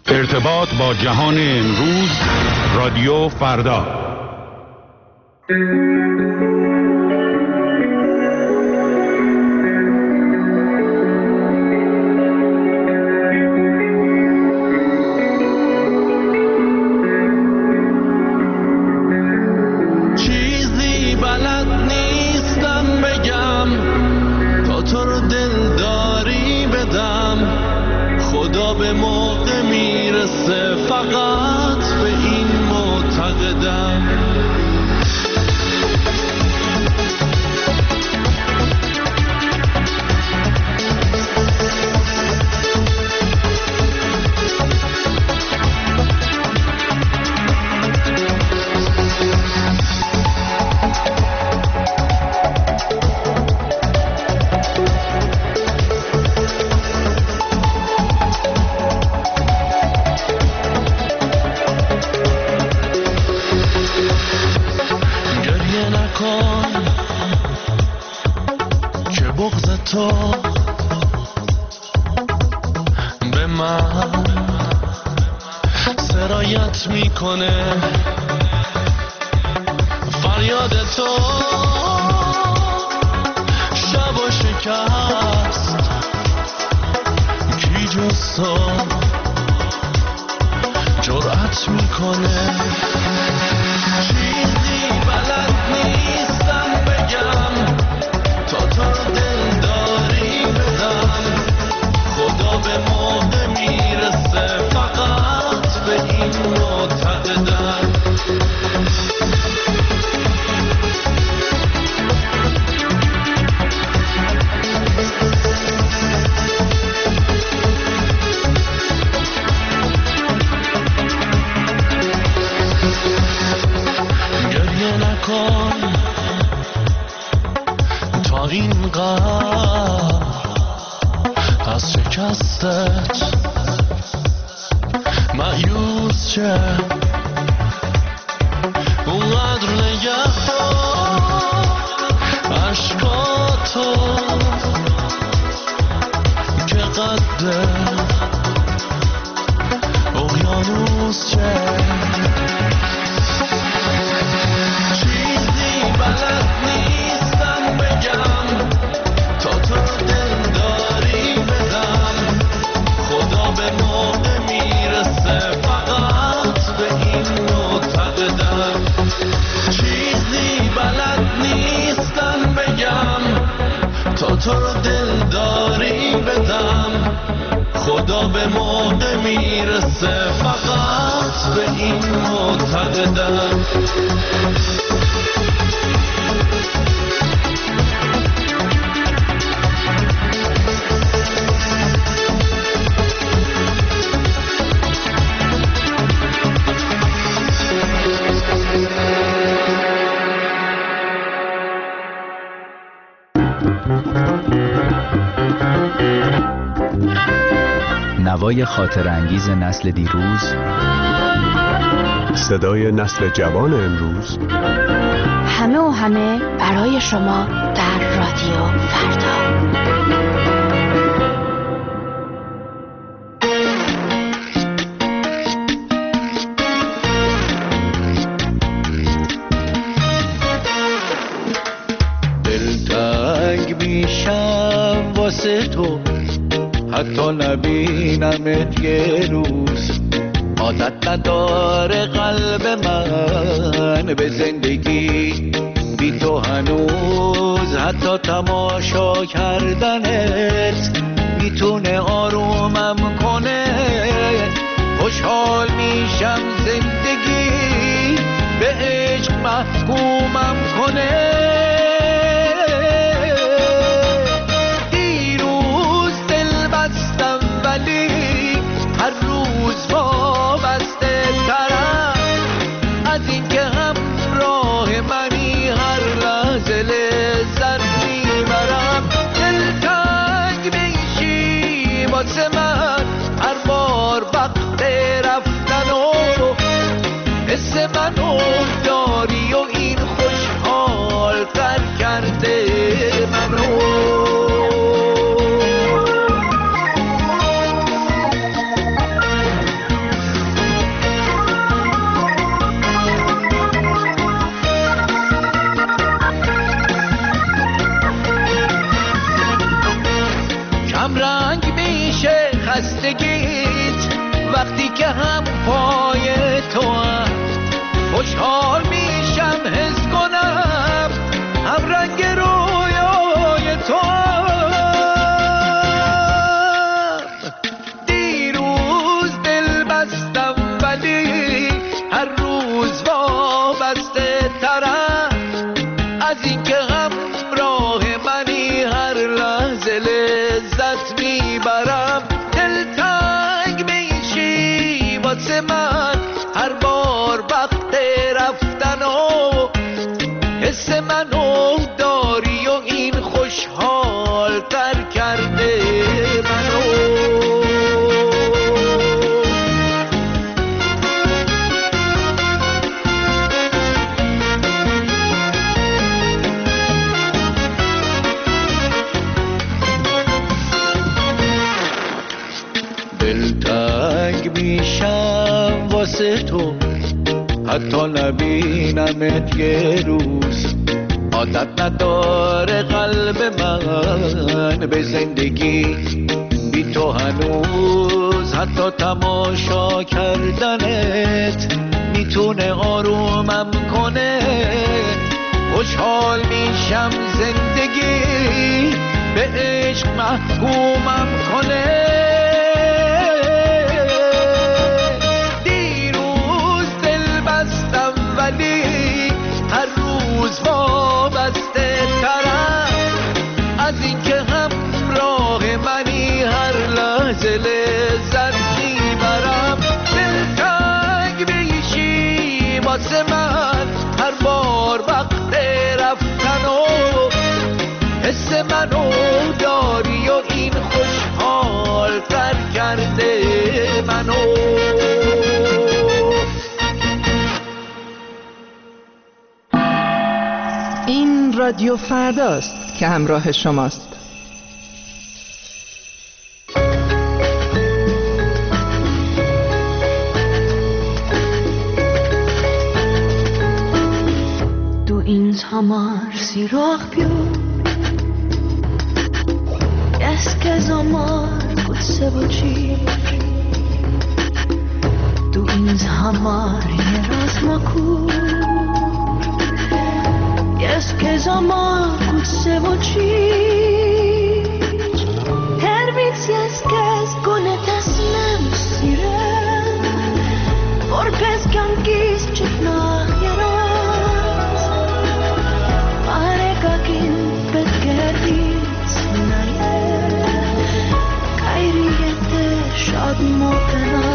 ارتباط با جهان امروز، رادیو فردا. چیزی بلد نیستم بگم تا تو رو دلداری بدم، خدا به موقع میرسه فقط به این معتقدم. که بغض تو به من سرایت میکنه، فریاد تو شب و شکست، کی جز تو جرأت میکنه. چیزی بلد نیستم بگم تا تو رو دلداری بدم، خدا به موقع میرسه فقط به این معتقدم. گریه نکن تا اینقدر از شکستت مایوس شه، اونقدر نگه عشقاتو که قد اقیانوس شه. چیزی بلد نیستم بگم تا تو دلداری بدم، خدا به موقع میرسه فقط به این معتقدم. چیزی بلد نیستم بگم تا تو رو دلداری بدم، خدا به موقع میرسه فقط به این معتقدم. نوای خاطر انگیز نسل دیروز، صدای نسل جوان امروز، همه و همه برای شما در رادیو فردا. دلتنگ میشم واسه تو حتی نبینمت یه روز، عادت نداره قلب من به زندگی بی تو هنوز، حتی تماشا کردنت میتونه آرومم کنه. خوشحال میشم زندگی به عشق محکومم کنه. هر روز وابسته ترم از این که همراه منی، هر لحظه لذت میبرم. دلتنگ میشی واسه من هر بار وقت رفتن و حس منو داری و این خوشحال تر کرده منو. خستگیت وقتی که هم پای تو هم خوشحال میشم حس کنم هم رنگ رویای تو هم. دیروز دل بستم ولی هر روز وابسته ترم از این که همراه منی هر لحظه لذت میبرم. دلتنگ میشی واسه من هر بار وقت رفتن و حس منو داری و این خوشحال تر کرده منو. دلتنگ میشم واسه تو حتی نبینمت یه روز. عادت نداره قلب من به زندگی بی تو هنوز. حتی تماشا کردنت میتونه آرومم کنه. خوشحال میشم زندگی به عشق محکومم کنه. ولی هر روز وابسته ترم از این که همراه منی هر لحظه لذت میبرم. دلتنگ میشی واسه من هر بار وقت رفتن و حس منو داری و این خوشحال تر کرده منو. این رادیو فرداست که همراه شماست. Du ins hamar sirach più Es che zamar kutse bochi Du ins hamar yeras makur Es que zamar kutse bochi Her vitsies kes konetas nem sire Vor peskan kis chitna yeras Areka kin petgeris naye Kairiyete shad motena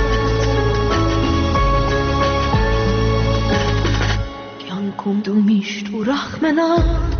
Kum du mich du rachmena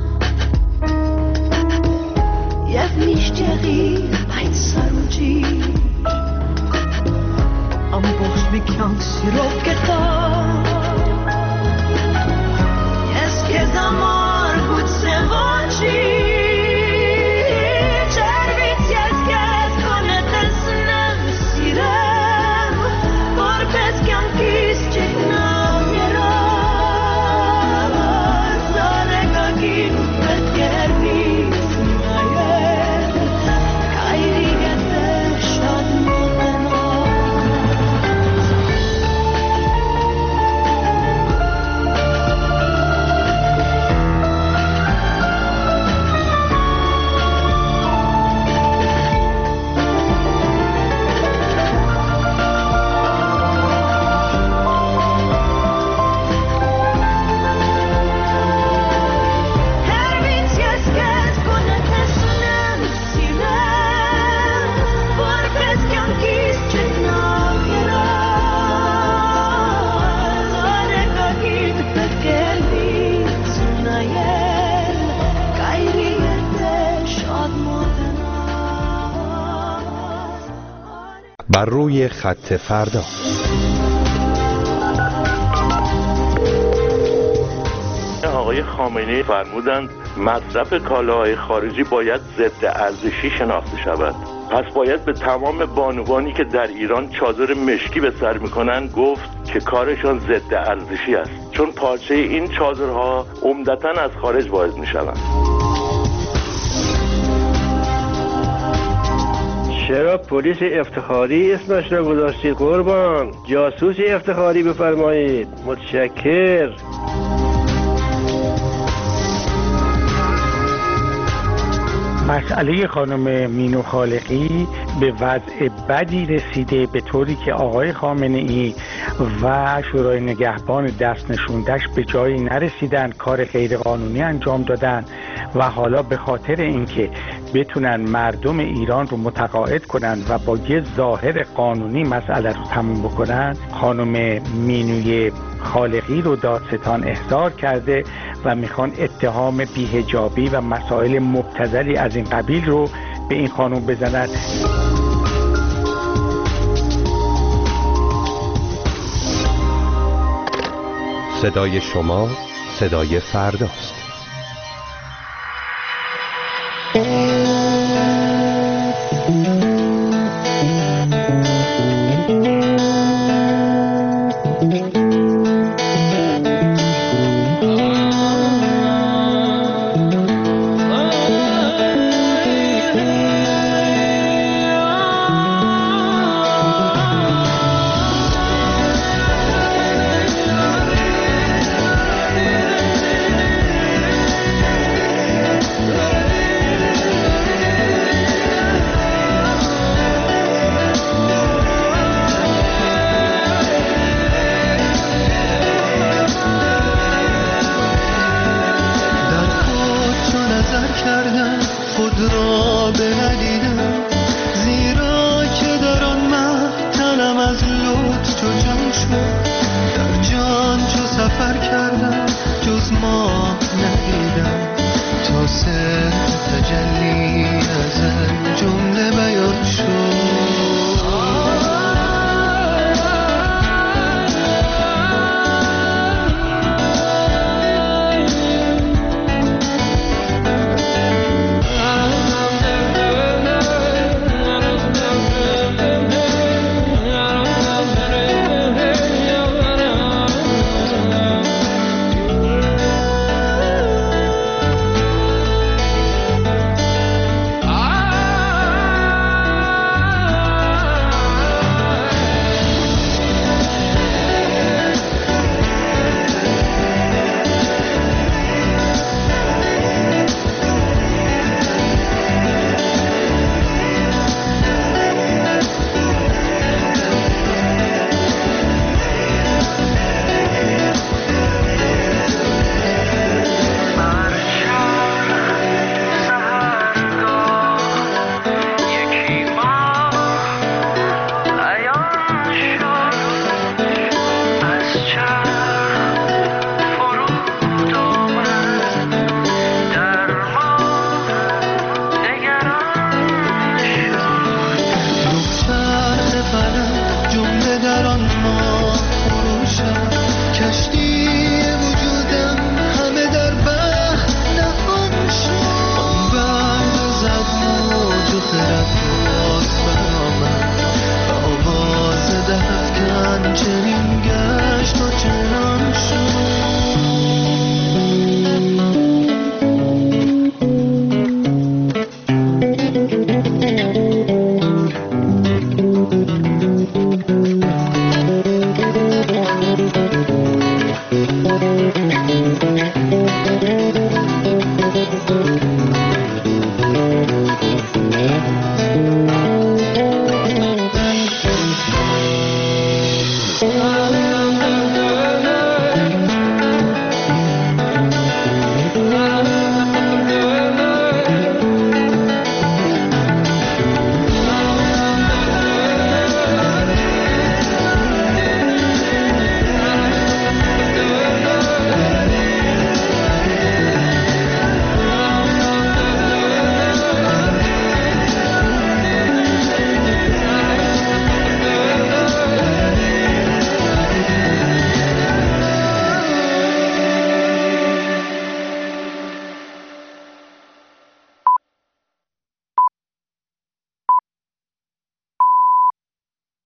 Jev nishteri ein saruji Am bosh mikyan siroketa Yes ke zamar gut sevochi Chervit yes kes konetes nem sirem Por peskyan kis chekna بر روی خط فردا. آقای خامنه‌ای فرمودند مصرف کالاهای خارجی باید ضد ارزشی شناخته شود. پس باید به تمام بانوانی که در ایران چادر مشکی به سر میکنن گفت که کارشان ضد ارزشی است، چون پارچه این چادرها عمدتاً از خارج وارد میشوند. چرا پلیس افتخاری اسمش را گذاشتید قربان؟ جاسوس افتخاری بفرمایید. متشکر. مسئله خانم مینو خالقی به وضع بدی رسیده، به طوری که آقای خامنه ای و شورای نگهبان دست نشوندش به جایی نرسیدن، کار غیرقانونی انجام دادن و حالا به خاطر اینکه بتونن مردم ایران رو متقاعد کنن و با یه ظاهر قانونی مسئله رو تموم بکنن، خانم مینوی خالقی رو دادستان احضار کرده و میخوان اتهام بی‌حجابی و مسائل مبتذلی از این قبیل رو به این خانم بزنن. صدای شما صدای فرداست.